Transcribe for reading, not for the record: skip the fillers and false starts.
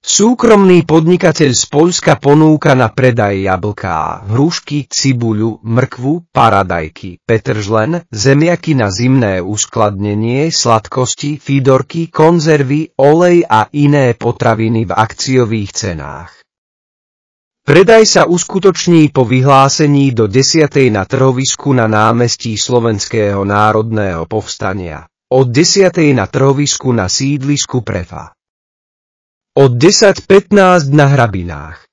Súkromný podnikateľ z Poľska ponúka na predaj jablká, hrušky, cibuľu, mrkvu, paradajky, petržlen, zemiaky na zimné uskladnenie, sladkosti, fídorky, konzervy, olej a iné potraviny v akciových cenách. Predaj sa uskutoční po vyhlásení do 10:00 na trhovisku na námestí Slovenského národného povstania, od 10:00 na trhovisku na sídlisku Prefa. Od 10:15 na Hrabinách.